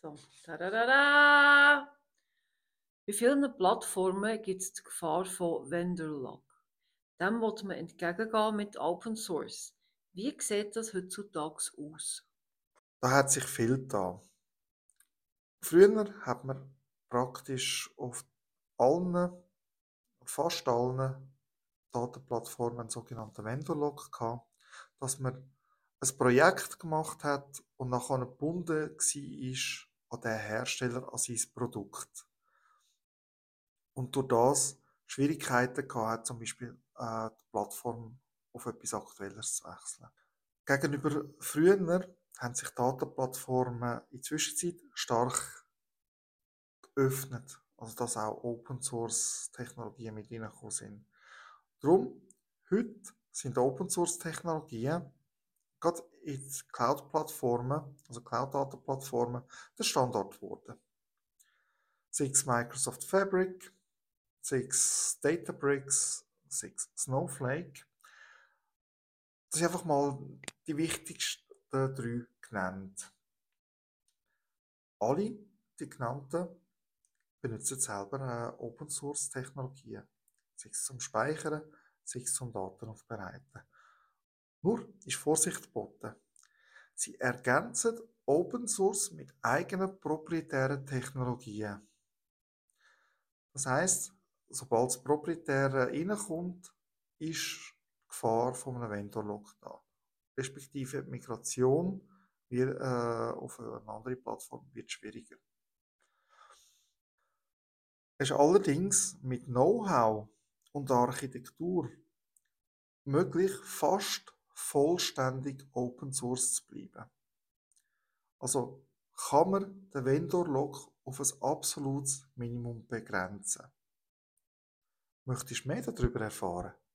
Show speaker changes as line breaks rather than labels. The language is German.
So, tadadada! Bei vielen Plattformen gibt es die Gefahr von Vendor-Lock. Dem will man entgegengehen mit Open Source. Wie sieht das heutzutage aus?
Da hat sich viel getan. Früher hat man praktisch auf allen, fast allen Datenplattformen einen sogenannten Vendor-Lock gehabt, dass man ein Projekt gemacht hat und nachher gebunden war an den Hersteller, an sein Produkt. Und durch das Schwierigkeiten gehabt hat, zum Beispiel die Plattform auf etwas Aktuelleres zu wechseln. Gegenüber früher haben sich Datenplattformen in der Zwischenzeit stark geöffnet, also dass auch Open Source Technologien mit reingekommen sind. Darum, heute sind Open Source Technologien gerade in Cloud-Plattformen, also Cloud-Datenplattformen, der Standard geworden. Sei es Microsoft Fabric, sei es Databricks, sei es Snowflake. Das sind einfach mal die wichtigsten drei genannt. Alle die genannten benutzen selber Open Source Technologien, sei es zum Speichern, sei es zum Daten aufbereiten. Nur ist Vorsicht geboten. Sie ergänzen Open Source mit eigenen proprietären Technologien. Das heisst, sobald das Proprietäre reinkommt, ist die Gefahr von einem Vendor-Lock da. Respektive die Migration auf eine andere Plattform wird schwieriger. Es ist allerdings mit Know-how und Architektur möglich, fast vollständig Open Source zu bleiben. Also kann man den Vendor-Lock auf ein absolutes Minimum begrenzen. Möchtest du mehr darüber erfahren?